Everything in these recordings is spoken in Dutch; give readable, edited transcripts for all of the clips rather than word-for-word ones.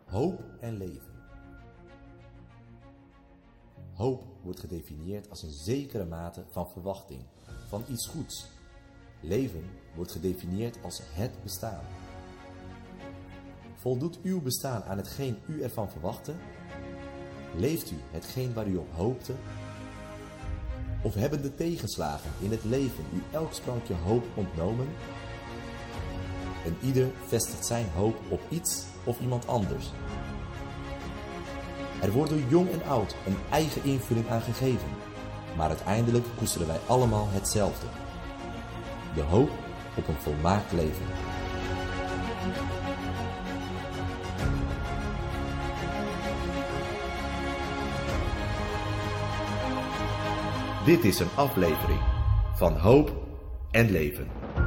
Hoop en leven. Hoop wordt gedefinieerd als een zekere mate van verwachting, van iets goeds. Leven wordt gedefinieerd als het bestaan. Voldoet uw bestaan aan hetgeen u ervan verwachtte? Leeft u hetgeen waar u op hoopte? Of hebben de tegenslagen in het leven u elk sprankje hoop ontnomen? En ieder vestigt zijn hoop op iets of iemand anders. Er wordt door jong en oud een eigen invulling aan gegeven, maar uiteindelijk koesteren wij allemaal hetzelfde: de hoop op een volmaakt leven. Dit is een aflevering van Hoop en Leven.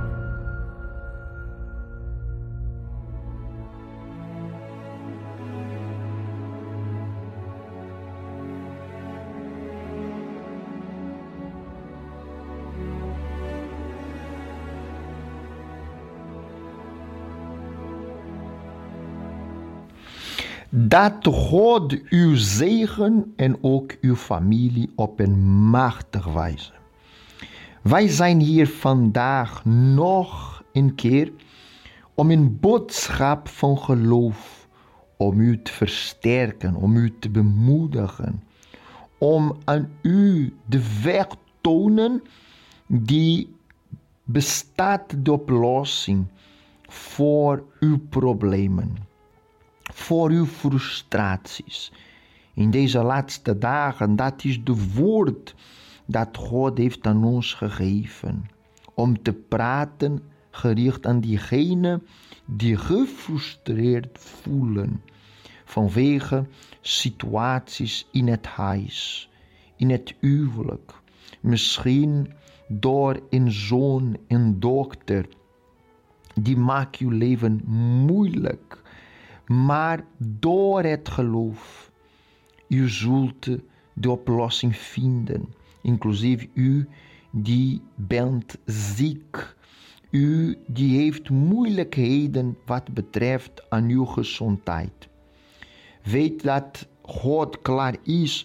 Dat God uw zegen en ook uw familie op een machtige wijze. Wij zijn hier vandaag nog een keer om een boodschap van geloof, om u te versterken, om u te bemoedigen, om aan u de weg te tonen die bestaat de oplossing voor uw problemen, voor uw frustraties. In deze laatste dagen, dat is de woord dat God heeft aan ons gegeven. Om te praten, gericht aan diegenen die gefrustreerd voelen. Vanwege situaties in het huis, in het huwelijk. Misschien door een zoon, een dochter. Die maakt uw leven moeilijk. Maar door het geloof, u zult de oplossing vinden. Inclusief u die bent ziek. U die heeft moeilijkheden wat betreft aan uw gezondheid. Weet dat God klaar is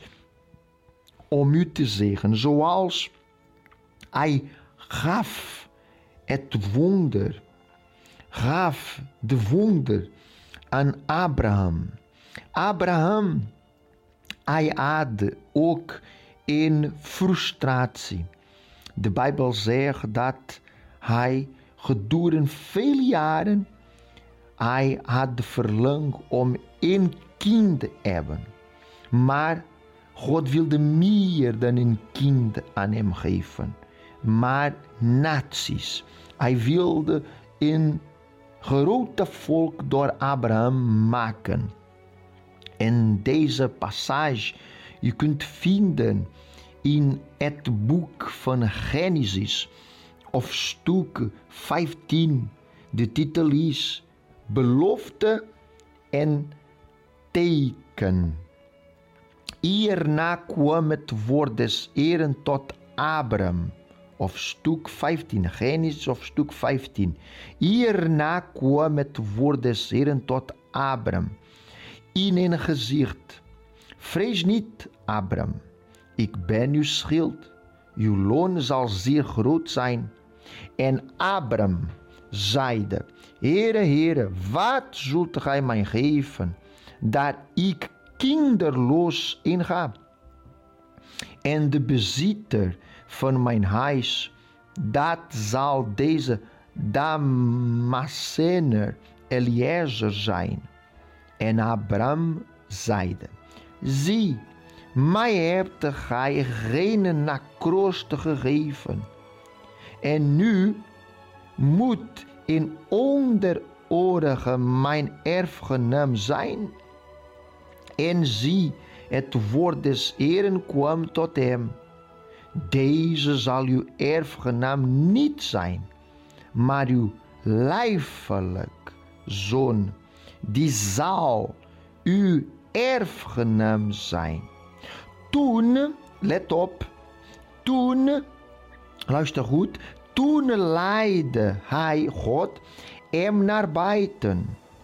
om u te zegenen. Zoals hij gaf het wonder. Gaf de wonder aan Abraham. Abraham, hij had ook een frustratie. De Bijbel zegt dat hij gedurende vele jaren, hij had de verlang om een kind te hebben. Maar God wilde meer dan een kind aan hem geven. Maar naties. Hij wilde een grote volk door Abraham maken. En deze passage je kunt vinden in het boek van Genesis, hoofdstuk 15. De titel is Belofte en Teken. Hierna kwam het woord des Heeren tot Abraham. Hoofdstuk 15, Genesis hoofdstuk 15. Hierna kwam het woord des Heeren tot Abraham in een gezicht. Vrees niet, Abraham, ik ben uw schild. Uw loon zal zeer groot zijn. En Abraham zeide: Heere, Heere, wat zult gij mij geven, dat ik kinderloos inga? En de bezitter van mijn huis, dat zal deze Damascener Eliezer zijn. En Abraham zeide: Zie, mij hebt gij geen nakroost gegeven. En nu moet een onderorige mijn erfgenaam zijn. En zie, het woord des Heeren kwam tot hem. Deze zal uw erfgenaam niet zijn, maar uw lijfelijk zoon, die zal uw erfgenaam zijn. Toen, let op, luister goed, toen leidde hij God hem naar buiten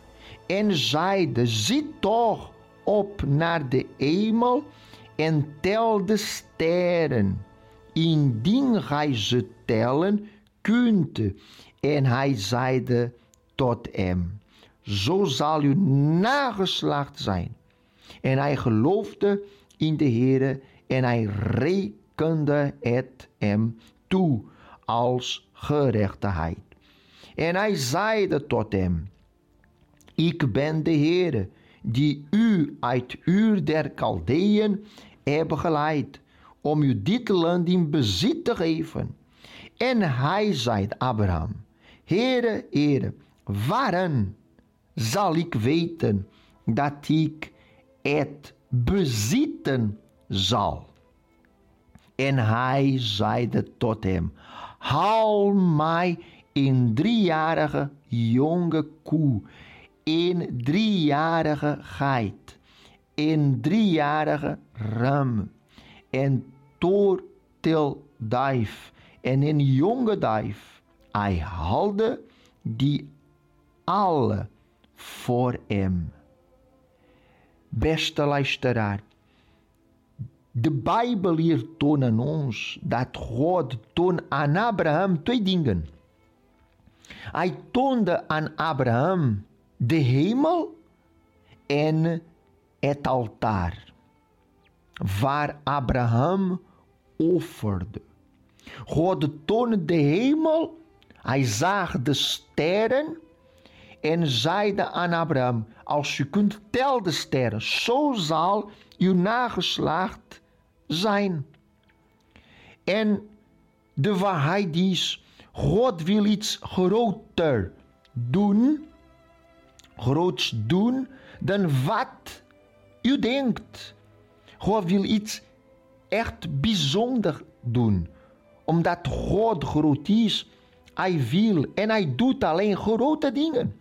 en zeide, zie toch op naar de hemel en tel de sterren, indien gij ze tellen kunt. En hij zeide tot hem, zo zal uw nageslacht zijn. En hij geloofde in de Heere en hij rekende het hem toe als gerechtigheid. En hij zeide tot hem, ik ben de Heere, die u uit Ur der Chaldeeën heb geleid, om u dit land in bezit te geven. En hij zei Abraham, Heere, Heere, waarin zal ik weten dat ik het bezitten zal? En hij zeide tot hem, haal mij een 3-jarige jonge koe, een 3-jarige geit, een 3-jarige ram, een tortelduif en een jonge duif. Hij haalde die alle voor hem. Beste luisteraar, de Bijbel hier toont aan ons dat God toont aan Abraham 2 dingen. Hij toonde aan Abraham de hemel en het altaar, waar Abraham offerde. God toonde de hemel, hij zag de sterren en zeide aan Abraham, als u kunt tel de sterren, zo zal uw nageslacht zijn. En de waarheid is, God wil iets groots doen dan wat u denkt. God wil iets echt bijzonder doen. Omdat God groot is, hij wil en hij doet alleen grote dingen.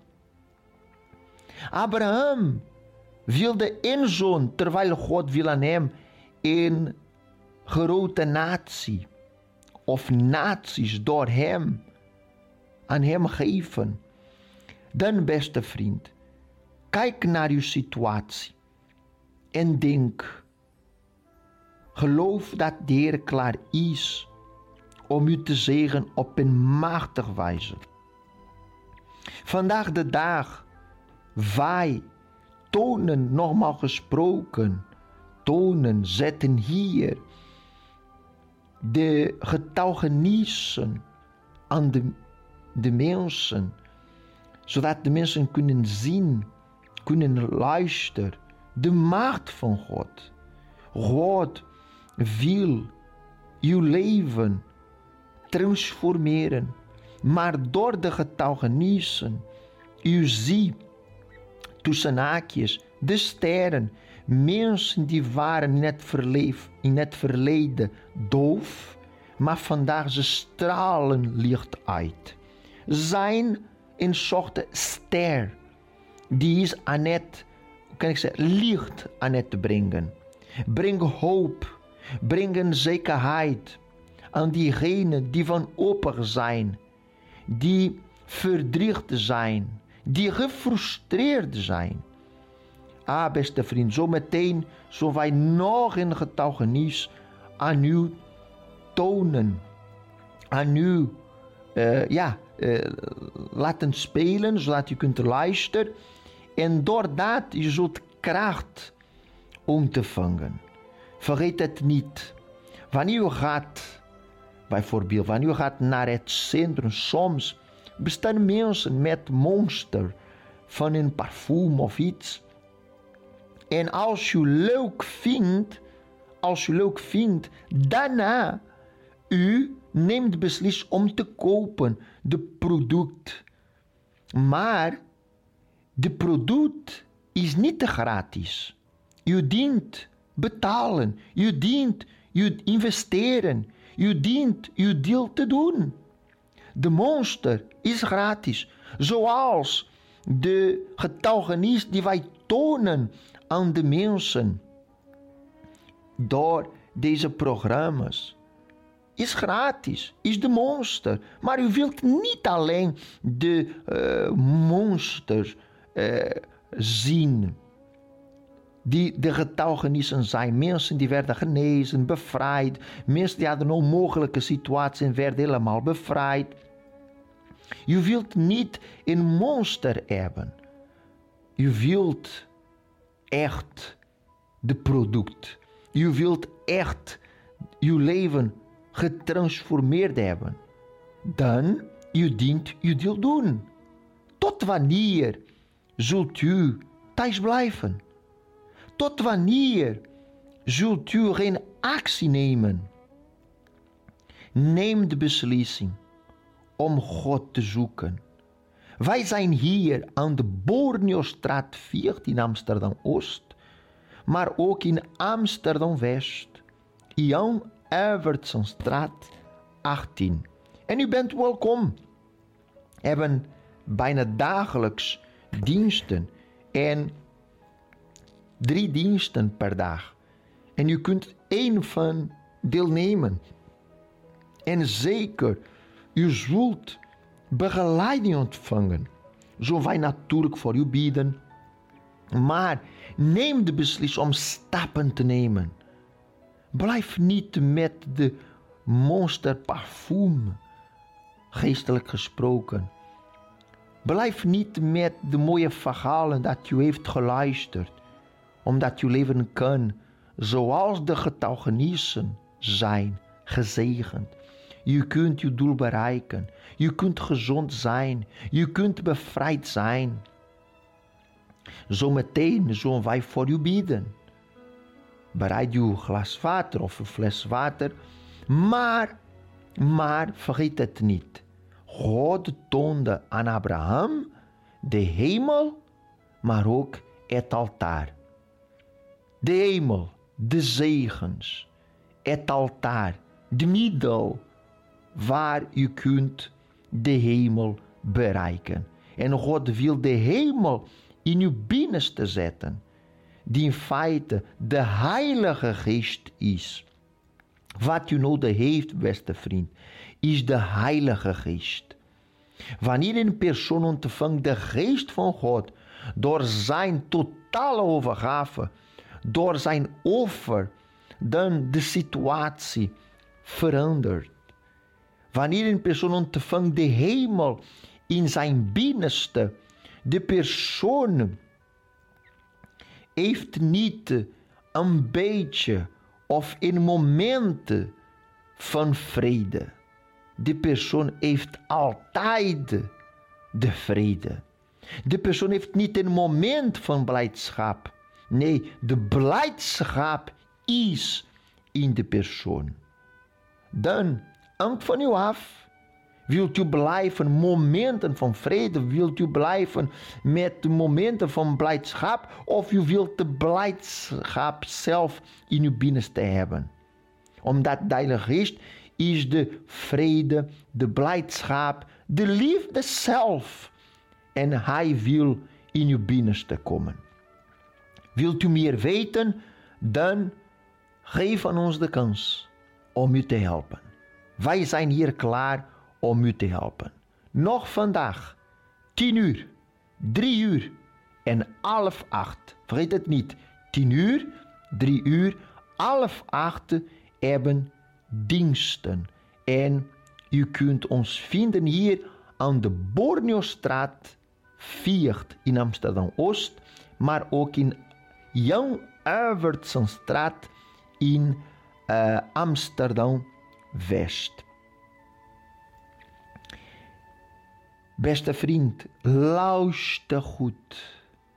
Abraham wilde een zoon, terwijl God wil aan hem een grote natie of naties door hem aan hem geven. Dan, beste vriend, kijk naar uw situatie en denk, geloof dat de Heer klaar is om u te zegenen op een machtige wijze. Vandaag de dag, wij tonen, nogmaals gesproken, zetten hier de getuigenissen aan de mensen, zodat de mensen kunnen zien, kunnen luisteren, de macht van God. God wil uw leven transformeren, maar door de getuigenissen, u ziet tussen haakjes de sterren, mensen die waren in het verleden doof, maar vandaag ze stralen licht uit. Zijn een soort ster, die is aan het, licht aan het brengen. Breng hoop, breng een zekerheid aan diegenen die wanhopig zijn, die verdrietig zijn, die gefrustreerd zijn. Beste vriend, zometeen zullen wij nog een getuigenis aan u tonen, aan u laten spelen, zodat u kunt luisteren. En doordat je zult kracht ontvangen. Vergeet het niet. Wanneer u gaat, bijvoorbeeld, wanneer u gaat naar het centrum, soms bestaan mensen met monster van een parfum of iets. En als u leuk vindt, daarna u neemt beslissing om te kopen de product. Maar de product is niet gratis. U dient betalen, u dient investeren, u dient uw deel te doen. De monster is gratis, zoals de getuigenis die wij tonen aan de mensen door deze programma's. Is gratis, is de monster. Maar u wilt niet alleen de monsters zien. Die de getuigenissen zijn. Mensen die werden genezen, bevrijd. Mensen die hadden een onmogelijke situatie en werden helemaal bevrijd. Je wilt niet een monster hebben. Je wilt echt de product. Je wilt echt je leven getransformeerd hebben. Dan je dient je deel doen. Tot wanneer zult u thuis blijven? Tot wanneer zult u geen actie nemen? Neem de beslissing om God te zoeken. Wij zijn hier aan de Borneostraat 14 in Amsterdam-Oost, maar ook in Amsterdam-West, Jan Evertsonstraat 18. En u bent welkom. We hebben bijna dagelijks diensten en 3 diensten per dag. En u kunt één van deelnemen. En zeker, u zult begeleiding ontvangen. Zullen wij natuurlijk voor u bieden. Maar neem de beslissing om stappen te nemen. Blijf niet met de monsterparfum, geestelijk gesproken. Blijf niet met de mooie verhalen dat u heeft geluisterd, omdat u leven kan zoals de getuigenissen zijn gezegend. Je kunt je doel bereiken. Je kunt gezond zijn. Je kunt bevrijd zijn. Zometeen zullen wij voor u bidden. Bereid uw glas water of een fles water. Maar vergeet het niet. God toonde aan Abraham de hemel, maar ook het altaar. De hemel, de zegens, het altaar, de middel waar u kunt de hemel bereiken. En God wil de hemel in uw binnenste zetten, die in feite de Heilige Geest is. Wat u nodig heeft, beste vriend, is de Heilige Geest. Wanneer een persoon ontvangt de Geest van God door zijn totale overgave, door zijn offer, dan de situatie verandert. Wanneer een persoon ontvangt de hemel in zijn binnenste, de persoon heeft niet een beetje of een moment van vrede. De persoon heeft altijd de vrede. De persoon heeft niet een moment van blijdschap. Nee, de blijdschap is in de persoon. Dan hangt van u af. Wilt u blijven momenten van vrede? Wilt u blijven met momenten van blijdschap? Of u wilt de blijdschap zelf in uw binnenste hebben? Omdat de Heilige Geest is de vrede, de blijdschap, de liefde zelf. En Hij wil in uw binnenste komen. Wilt u meer weten? Dan geef aan ons de kans om u te helpen. Wij zijn hier klaar om u te helpen. Nog vandaag, 10 uur, 3 uur en 7:30. Vergeet het niet, 10 uur, 3 uur, 7:30 hebben diensten. En u kunt ons vinden hier aan de Borneostraat 4 in Amsterdam-Oost, maar ook in Jan Evertsonstraat in Amsterdam-West. Beste vriend, luister goed.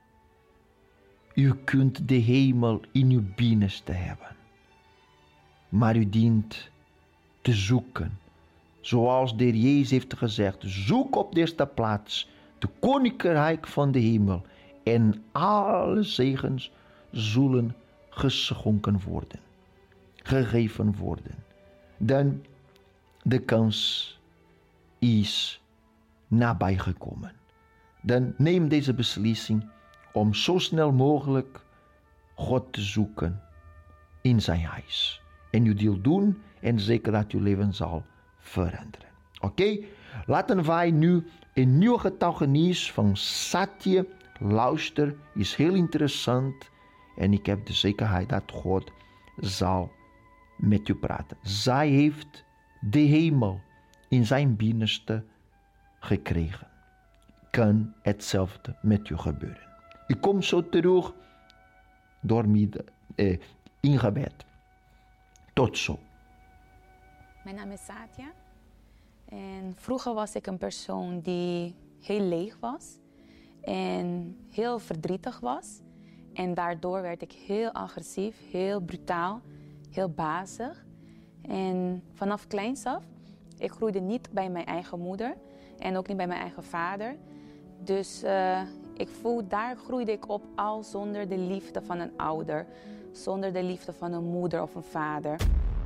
U kunt de hemel in uw binnenste hebben. Maar u dient te zoeken. Zoals de Heer Jezus heeft gezegd, zoek op de eerste plaats de koninkrijk van de hemel. En alle zegens zullen geschonken worden. Gegeven worden. Dan de kans is nabijgekomen. Dan neem deze beslissing om zo snel mogelijk God te zoeken in zijn huis. En uw deel doen en zeker dat uw leven zal veranderen. Oké? Laten wij nu een nieuw getuigenis van Satya luister, is heel interessant. En ik heb de zekerheid dat God zal met u praten. Zij heeft de hemel in zijn binnenste gekregen. Kan hetzelfde met u gebeuren. Ik kom zo terug door in gebed. Tot zo. Mijn naam is Satya. En vroeger was ik een persoon die heel leeg was. En heel verdrietig was. En daardoor werd ik heel agressief, heel brutaal, heel bazig. En vanaf kleins af, ik groeide niet bij mijn eigen moeder. En ook niet bij mijn eigen vader. Dus daar groeide ik op al zonder de liefde van een ouder. Zonder de liefde van een moeder of een vader.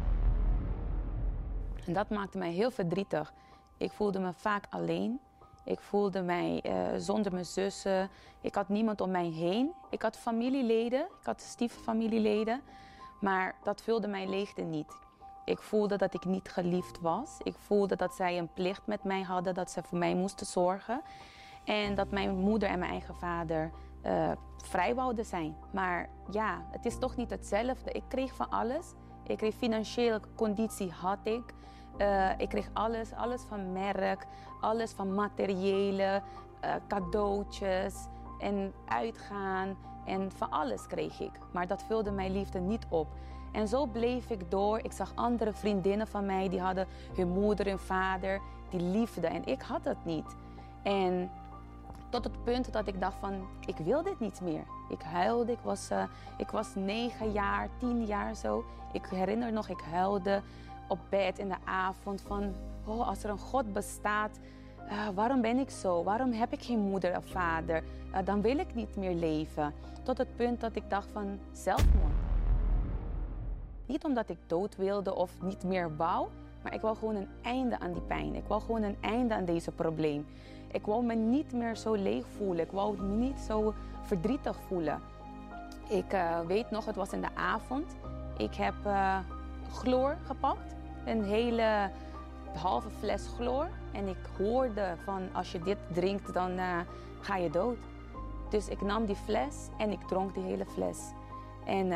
En dat maakte mij heel verdrietig. Ik voelde me vaak alleen. Ik voelde mij zonder mijn zussen. Ik had niemand om mij heen. Ik had familieleden, ik had stieffamilieleden. Maar dat vulde mijn leegte niet. Ik voelde dat ik niet geliefd was. Ik voelde dat zij een plicht met mij hadden, dat ze voor mij moesten zorgen. En dat mijn moeder en mijn eigen vader vrij wouden zijn. Maar ja, het is toch niet hetzelfde. Ik kreeg van alles. Ik kreeg financiële conditie had ik. Ik kreeg alles van merk, alles van materiële, cadeautjes en uitgaan. En van alles kreeg ik. Maar dat vulde mijn liefde niet op. En zo bleef ik door. Ik zag andere vriendinnen van mij, die hadden hun moeder en vader, die liefde. En ik had dat niet. En tot het punt dat ik dacht van, ik wil dit niet meer. Ik huilde, ik was 9 jaar, 10 jaar zo. Ik herinner nog, ik huilde op bed in de avond van, oh, als er een God bestaat, waarom ben ik zo? Waarom heb ik geen moeder of vader? Dan wil ik niet meer leven. Tot het punt dat ik dacht van zelfmoord. Niet omdat ik dood wilde of niet meer wou, maar ik wou gewoon een einde aan die pijn. Ik wou gewoon een einde aan deze probleem. Ik wou me niet meer zo leeg voelen. Ik wou me niet zo verdrietig voelen. Ik weet nog, het was in de avond. Ik heb chloor gepakt. Een hele halve fles chloor. En ik hoorde van, als je dit drinkt, dan ga je dood. Dus ik nam die fles en ik dronk die hele fles. En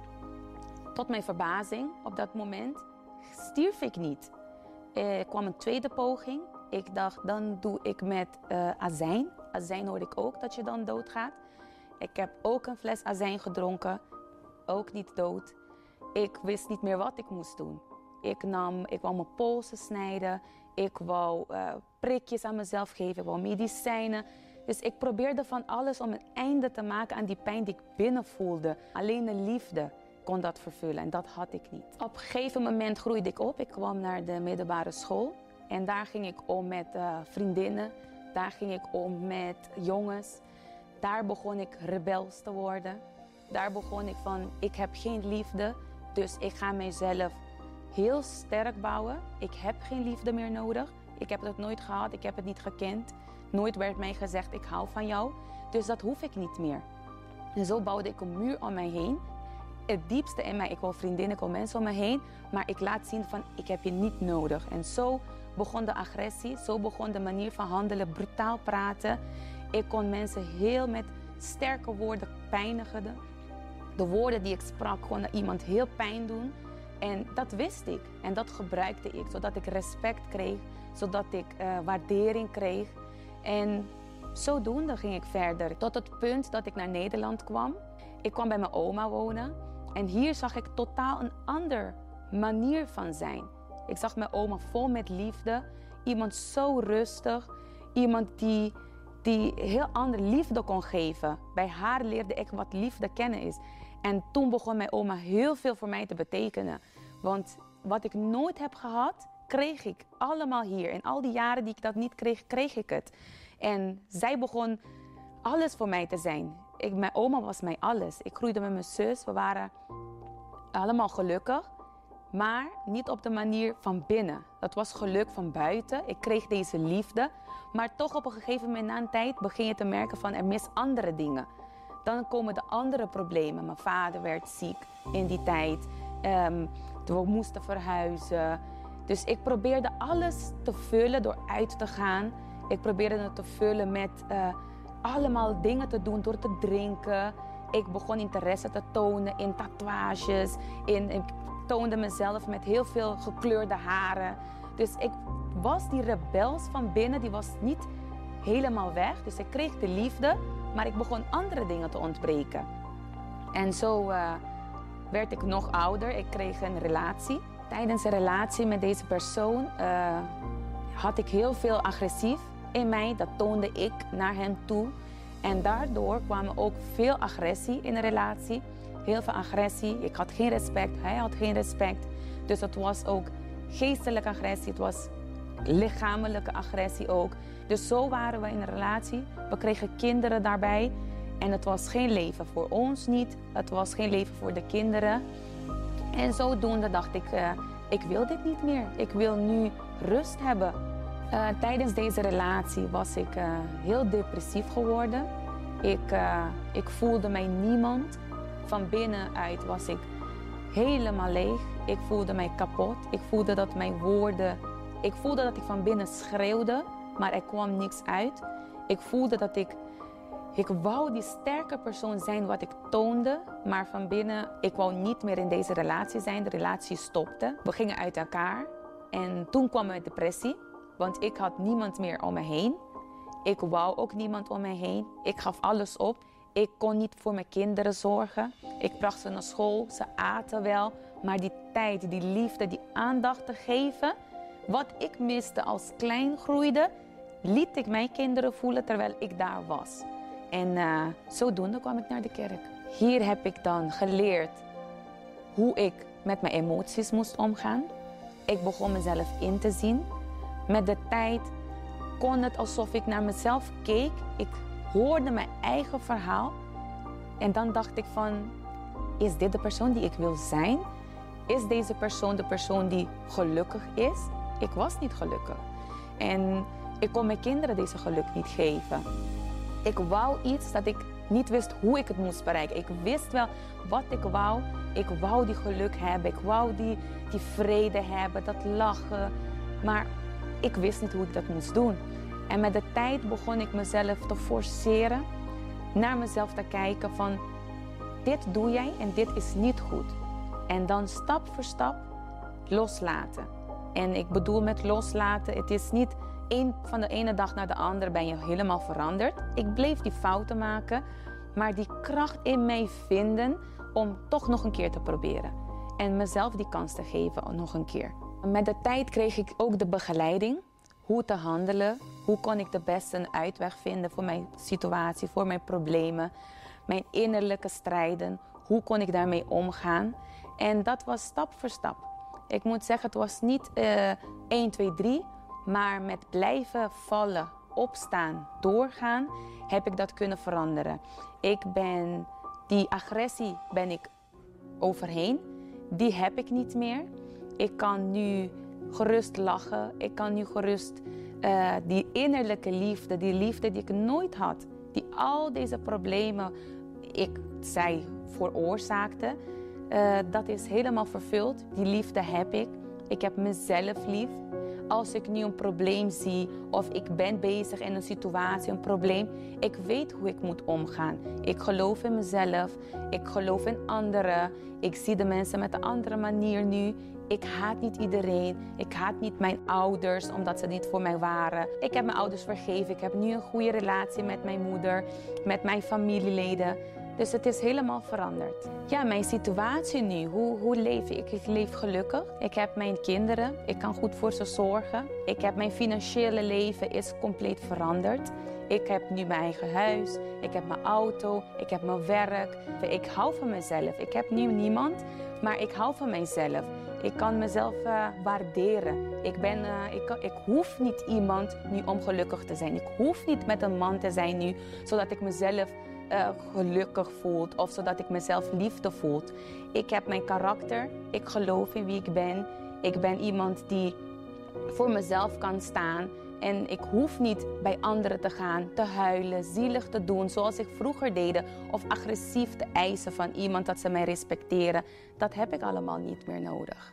tot mijn verbazing op dat moment stierf ik niet. Er kwam een tweede poging. Ik dacht, dan doe ik met azijn. Azijn hoorde ik ook dat je dan doodgaat. Ik heb ook een fles azijn gedronken. Ook niet dood. Ik wist niet meer wat ik moest doen. Ik wou mijn polsen snijden. Ik wou prikjes aan mezelf geven. Ik wou medicijnen. Dus ik probeerde van alles om een einde te maken aan die pijn die ik binnen voelde. Alleen de liefde kon dat vervullen en dat had ik niet. Op een gegeven moment groeide ik op. Ik kwam naar de middelbare school. En daar ging ik om met vriendinnen. Daar ging ik om met jongens. Daar begon ik rebels te worden. Daar begon ik van, ik heb geen liefde. Dus ik ga mijzelf heel sterk bouwen. Ik heb geen liefde meer nodig. Ik heb het nooit gehad, ik heb het niet gekend. Nooit werd mij gezegd, ik hou van jou. Dus dat hoef ik niet meer. En zo bouwde ik een muur om mij heen. Het diepste in mij, ik wil vriendinnen, ik wil mensen om me heen. Maar ik laat zien van, ik heb je niet nodig. En zo begon de agressie, zo begon de manier van handelen, brutaal praten. Ik kon mensen heel met sterke woorden pijnigen. De woorden die ik sprak konden iemand heel pijn doen. En dat wist ik en dat gebruikte ik, zodat ik respect kreeg, zodat ik waardering kreeg. En zodoende ging ik verder, tot het punt dat ik naar Nederland kwam. Ik kwam bij mijn oma wonen en hier zag ik totaal een andere manier van zijn. Ik zag mijn oma vol met liefde, iemand zo rustig, iemand die heel andere liefde kon geven. Bij haar leerde ik wat liefde kennen is. En toen begon mijn oma heel veel voor mij te betekenen. Want wat ik nooit heb gehad, kreeg ik allemaal hier. En al die jaren die ik dat niet kreeg, kreeg ik het. En zij begon alles voor mij te zijn. Mijn oma was mij alles. Ik groeide met mijn zus. We waren allemaal gelukkig. Maar niet op de manier van binnen. Dat was geluk van buiten. Ik kreeg deze liefde. Maar toch op een gegeven moment na een tijd begin je te merken van er mis andere dingen. Dan komen de andere problemen. Mijn vader werd ziek in die tijd. We moesten verhuizen. Dus ik probeerde alles te vullen door uit te gaan. Ik probeerde het te vullen met allemaal dingen te doen door te drinken. Ik begon interesse te tonen in tatoeages. Ik toonde mezelf met heel veel gekleurde haren. Dus ik was die rebels van binnen, die was niet helemaal weg. Dus ik kreeg de liefde, maar ik begon andere dingen te ontbreken. En zo werd ik nog ouder. Ik kreeg een relatie. Tijdens een relatie met deze persoon had ik heel veel agressief in mij. Dat toonde ik naar hem toe. En daardoor kwam ook veel agressie in de relatie. Heel veel agressie. Ik had geen respect, hij had geen respect. Dus het was ook geestelijke agressie, het was lichamelijke agressie ook. Dus zo waren we in een relatie. We kregen kinderen daarbij. En het was geen leven voor ons niet. Het was geen leven voor de kinderen. En zodoende dacht ik, ik wil dit niet meer. Ik wil nu rust hebben. Tijdens deze relatie was ik heel depressief geworden. Ik voelde mij niemand. Van binnenuit was ik helemaal leeg. Ik voelde mij kapot. Ik voelde dat mijn woorden... Ik voelde dat ik van binnen schreeuwde, maar er kwam niks uit. Ik voelde dat ik wou die sterke persoon zijn wat ik toonde, maar van binnen, ik wou niet meer in deze relatie zijn. De relatie stopte. We gingen uit elkaar en toen kwam mijn depressie, want ik had niemand meer om me heen. Ik wou ook niemand om me heen. Ik gaf alles op. Ik kon niet voor mijn kinderen zorgen. Ik bracht ze naar school, ze aten wel, maar die tijd, die liefde, die aandacht te geven, wat ik miste als klein groeide, liet ik mijn kinderen voelen terwijl ik daar was. En zodoende kwam ik naar de kerk. Hier heb ik dan geleerd hoe ik met mijn emoties moest omgaan. Ik begon mezelf in te zien. Met de tijd kon het alsof ik naar mezelf keek. Ik hoorde mijn eigen verhaal. En dan dacht ik van, is dit de persoon die ik wil zijn? Is deze persoon de persoon die gelukkig is? Ik was niet gelukkig. En ik kon mijn kinderen deze geluk niet geven. Ik wou iets dat ik niet wist hoe ik het moest bereiken. Ik wist wel wat ik wou. Ik wou die geluk hebben. Ik wou die vrede hebben, dat lachen. Maar ik wist niet hoe ik dat moest doen. En met de tijd begon ik mezelf te forceren. Naar mezelf te kijken van, dit doe jij en dit is niet goed. En dan stap voor stap loslaten. En ik bedoel met loslaten, het is niet van de ene dag naar de andere ben je helemaal veranderd. Ik bleef die fouten maken, maar die kracht in mij vinden om toch nog een keer te proberen. En mezelf die kans te geven nog een keer. Met de tijd kreeg ik ook de begeleiding. Hoe te handelen, hoe kon ik de beste een uitweg vinden voor mijn situatie, voor mijn problemen, mijn innerlijke strijden. Hoe kon ik daarmee omgaan? En dat was stap voor stap. Ik moet zeggen, het was niet 1, 2, 3, maar met blijven vallen, opstaan, doorgaan, heb ik dat kunnen veranderen. Die agressie ben ik overheen, die heb ik niet meer. Ik kan nu gerust lachen, ik kan nu gerust die innerlijke liefde, die liefde die ik nooit had, die al deze problemen, zij veroorzaakte, dat is helemaal vervuld. Die liefde heb ik. Ik heb mezelf lief. Als ik nu een probleem zie of ik ben bezig in een situatie, een probleem, ik weet hoe ik moet omgaan. Ik geloof in mezelf, ik geloof in anderen. Ik zie de mensen met een andere manier nu. Ik haat niet iedereen. Ik haat niet mijn ouders omdat ze niet voor mij waren. Ik heb mijn ouders vergeven. Ik heb nu een goede relatie met mijn moeder, met mijn familieleden. Dus het is helemaal veranderd. Ja, mijn situatie nu, hoe leef ik? Ik leef gelukkig. Ik heb mijn kinderen, ik kan goed voor ze zorgen. Ik heb mijn financiële leven is compleet veranderd. Ik heb nu mijn eigen huis, ik heb mijn auto, ik heb mijn werk. Ik hou van mezelf. Ik heb nu niemand, maar ik hou van mijzelf. Ik kan mezelf waarderen. Ik hoef niet iemand nu om gelukkig te zijn. Ik hoef niet met een man te zijn nu, zodat ik mezelf gelukkig voel of zodat ik mezelf liefde voel. Ik heb mijn karakter. Ik geloof in wie ik ben. Ik ben iemand die voor mezelf kan staan. En ik hoef niet bij anderen te gaan, te huilen, zielig te doen zoals ik vroeger deed. Of agressief te eisen van iemand dat ze mij respecteren. Dat heb ik allemaal niet meer nodig.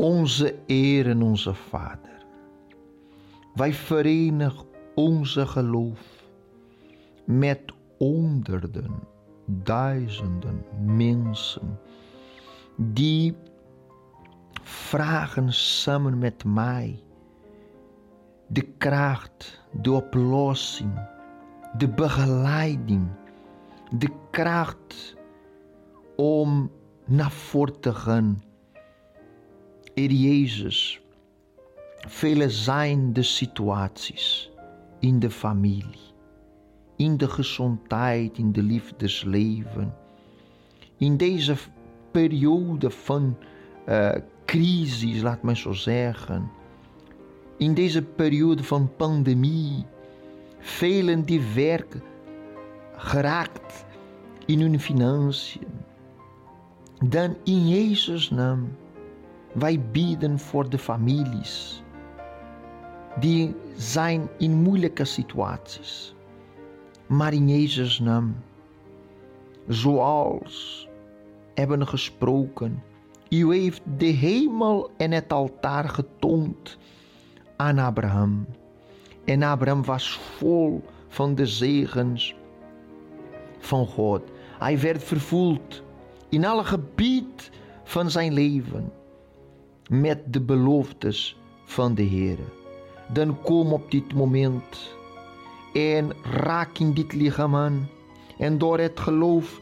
Onze Heer en onze Vader, wij verenigen onze geloof met honderden, duizenden mensen die vragen samen met mij de kracht, de oplossing, de begeleiding, de kracht om naar voren te gaan. Heer Jezus, vele zijn de situaties in de familie, in de gezondheid, in de liefdesleven, in deze periode van crisis, laat mij zo zeggen, in deze periode van pandemie, velen die werken geraakt in hun financiën. Dan in Jezus' naam, wij bidden voor de families die zijn in moeilijke situaties. Maar in Jezus' naam, zoals hebben gesproken, u heeft de hemel en het altaar getoond aan Abraham. En Abraham was vol van de zegens van God. Hij werd vervuld in alle gebied van zijn leven met de beloftes van de Heer. Dan kom op dit moment en raak in dit lichaam aan en door het geloof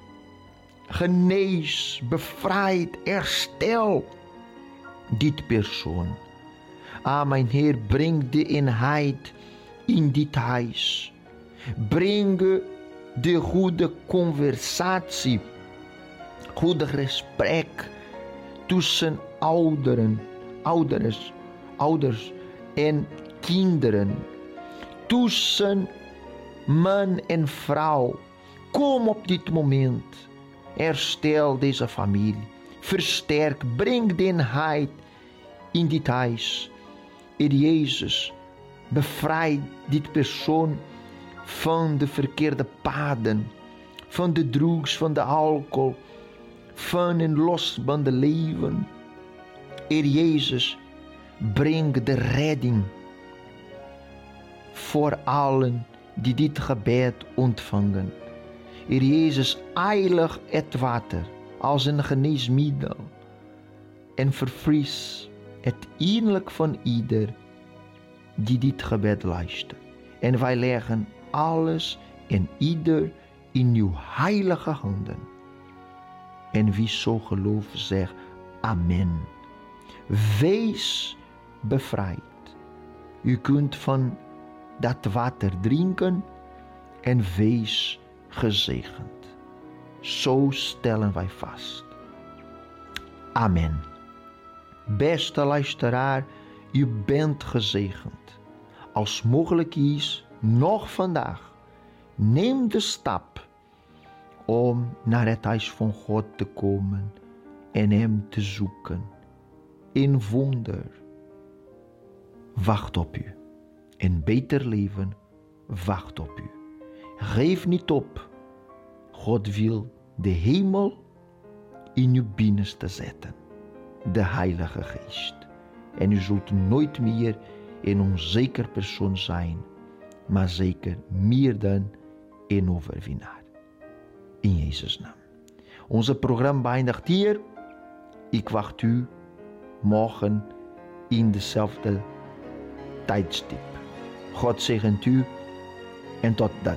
genees, bevrijd, herstel dit persoon. Mijn Heer, breng de eenheid in dit huis. Breng de goede conversatie, goede gesprek tussen ouders en kinderen. Tussen man en vrouw. Kom op dit moment. Herstel deze familie. Versterk, breng de eenheid in dit huis. Heer Jezus, bevrijd dit persoon van de verkeerde paden, van de drugs, van de alcohol, van een losbande leven. Heer Jezus, breng de redding voor allen die dit gebed ontvangen. Heer Jezus, heilig het water als een geneesmiddel en verfris het innerlijk van ieder die dit gebed luistert. En wij leggen alles en ieder in uw heilige handen. En wie zo gelooft, zegt amen. Wees bevrijd. U kunt van dat water drinken en wees gezegend. Zo stellen wij vast. Amen. Beste luisteraar, u bent gezegend. Als mogelijk is, nog vandaag, neem de stap om naar het huis van God te komen en hem te zoeken. In wonder wacht op u. Een beter leven wacht op u. Geef niet op. God wil de hemel in uw binnenste zetten. De Heilige Geest. En u zult nooit meer een onzeker persoon zijn, maar zeker meer dan een overwinnaar. In Jezus' naam. Onze programma beëindigt hier. Ik wacht u morgen in dezelfde tijdstip. God zegent u en tot dan.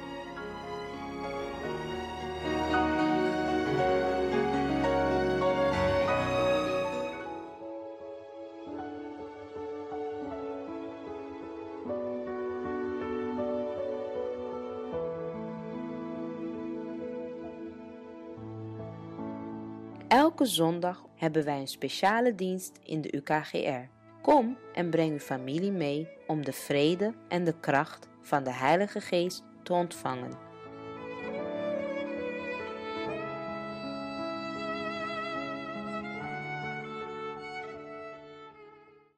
Elke zondag hebben wij een speciale dienst in de UKGR. Kom en breng uw familie mee om de vrede en de kracht van de Heilige Geest te ontvangen.